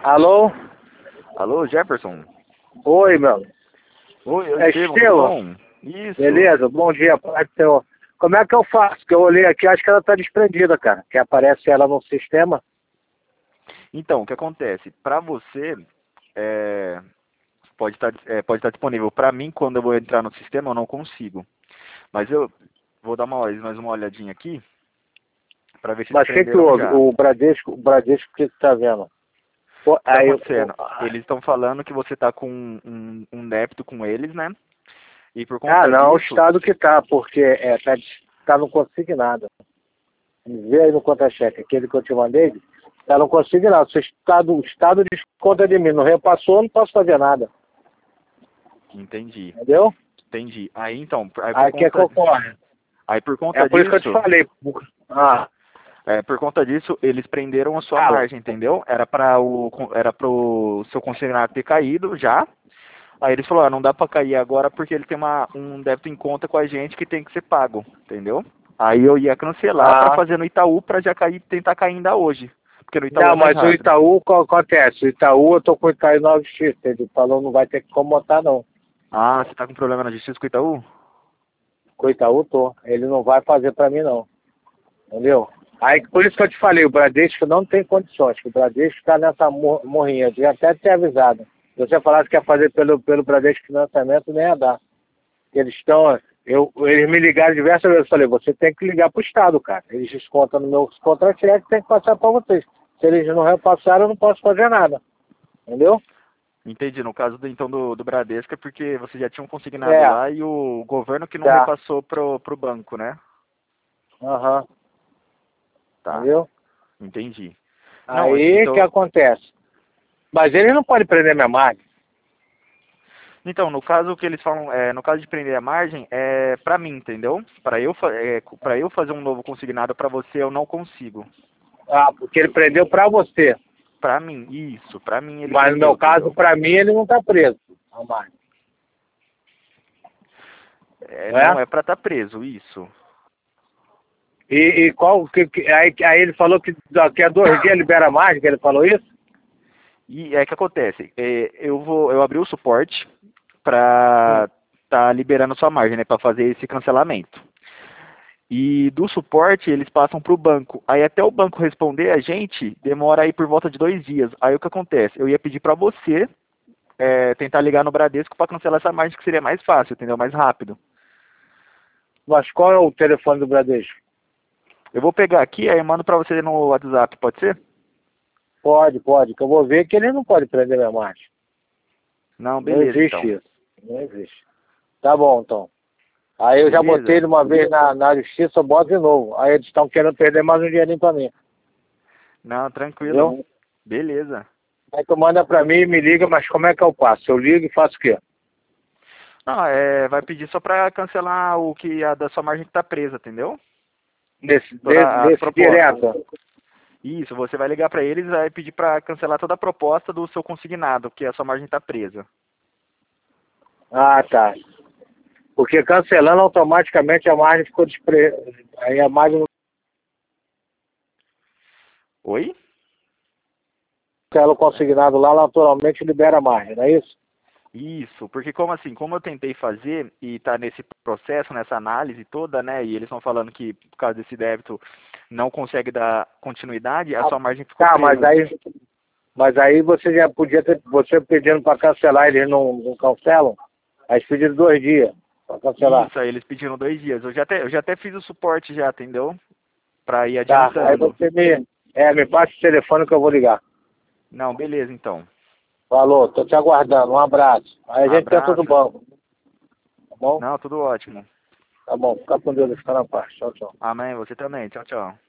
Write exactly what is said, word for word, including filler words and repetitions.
Alô? Alô, Jefferson? Oi, meu. Oi, eu É Estevão, tudo Estevão? bom? Isso. Beleza? Bom dia, Pai do Senhor. Como é que eu faço? Que eu olhei aqui, acho que ela tá desprendida, cara. Que aparece ela no sistema. Então, o que acontece? Para você, é, pode estar é, pode estar disponível. Para mim, quando eu vou entrar no sistema, eu não consigo. Mas eu vou dar uma, mais uma olhadinha aqui para ver se Mas o que que desprenderam houve? já. O Bradesco, o Bradesco, o que que tá vendo? Pô, O que está aí, eu- acontecendo? Eles estão falando que você está com um, um débito com eles, né? E por ah, conta não, o disso, estado que tá, porque é, tá, tá no consignado. Vê aí no conta-cheque, aquele que eu te mandei, tá no consignado. Se o estado, o estado desconta de mim, não repassou, eu não posso fazer nada. entendi, Entendeu? entendi. Aí então, aí por Aí o que é que conta, ocorre? aí por É conta por isso que eu te disso, falei. Ah, É, por conta disso, eles prenderam a sua fala. margem, entendeu? Era para o era pro seu consignado ter caído já. Aí eles falaram, ah, não dá para cair agora porque ele tem uma, um débito em conta com a gente que tem que ser pago, entendeu? Aí eu ia cancelar para Ah, fazer no Itaú para já cair, tentar cair ainda hoje, porque no Itaú é não, mais mas o rápido. Itaú, qual acontece? O Itaú, eu tô com o Itaú na justiça. Ele falou não vai ter como botar, não. Ah, você tá com problema na justiça com o Itaú? Com o Itaú, tô. Ele não vai fazer pra mim, não. Entendeu? Aí, por isso que eu te falei, o Bradesco não tem condições. Que o Bradesco tá nessa mor- morrinha. Eu já até ter avisado. Se você falasse que ia fazer pelo, pelo Bradesco Financiamento, nem ia dar. Eles estão... Eu, eles me ligaram diversas vezes. Eu falei, você tem que ligar pro Estado, cara. Eles descontam no meu contra-cheque, tem que passar pra vocês. Se eles não repassaram, eu não posso fazer nada. Entendeu? Entendi. No caso do, então do, do Bradesco é porque você já tinha um consignado É, lá e o governo que não tá. repassou pro, pro banco, né? Aham. Tá, Entendeu? entendi. Não, Aí o que então, acontece? Mas ele não pode prender minha margem. então no caso que eles falam, é, no caso de prender a margem, é para mim, entendeu? Para eu, fa- é, para eu fazer um novo consignado para você, eu não consigo. Ah, porque ele prendeu pra você. Para mim, isso, para mim ele Mas no prendeu, meu caso, entendeu? pra mim, ele não tá preso. A margem. É, Não é? não é para estar preso, isso. E, e qual que, que- aí, aí ele falou que daqui a dois dias libera a margem, que ele falou isso? E é que acontece, é, eu vou, eu abri o suporte para tá liberando sua margem, né, para fazer esse cancelamento. E do suporte eles passam para o banco. Aí até o banco responder a gente demora aí por volta de dois dias. Aí o que acontece? Eu ia pedir para você é, tentar ligar no Bradesco para cancelar essa margem que seria mais fácil, entendeu? Mais rápido. Mas qual é o telefone do Bradesco? Eu vou pegar aqui, aí eu mando para você no WhatsApp, pode ser? Pode, pode, que eu vou ver que ele não pode prender minha margem. Não, Não beleza existe então. isso. Não existe. Tá bom, então. Aí eu já botei Beleza? ele uma vez na, na justiça, eu boto de novo. Aí eles estão querendo perder mais um dinheirinho pra mim. Não, tranquilo. Entendeu? Beleza. Aí tu manda pra mim e me liga, mas como é que eu passo? Eu ligo e faço o quê? Não, é, vai pedir só para cancelar o que a da sua margem que tá presa, entendeu? Nesse, Toda de- as nesse propostas. direto? Isso, você vai ligar para eles e vai pedir para cancelar toda a proposta do seu consignado, que a sua margem está presa. Ah, tá. Porque cancelando automaticamente a margem ficou despre... Aí a margem não Oi? cancela o consignado lá, naturalmente libera a margem, não é isso? Isso, porque como assim, como eu tentei fazer e está nesse processo, nessa análise toda, né, e eles estão falando que por causa desse débito não consegue dar continuidade, a Ah, sua margem ficou tá, mas presa. aí, mas aí você já podia ter, você pedindo para cancelar, eles não, não cancelam? Aí eles pediram dois dias para cancelar. Isso, aí eles pediram dois dias. Eu já até, eu já até fiz o suporte já, entendeu? Para ir Tá, aí adiantando. você me, é, me passa o telefone que eu vou ligar. Não, beleza então. Falou, tô te aguardando, um abraço. Aí a gente tenta do Abraço. banco, tá bom? Não, tudo ótimo. Tá bom, fica com Deus, fica na paz. Tchau, tchau. Amém, você também. Tchau, tchau.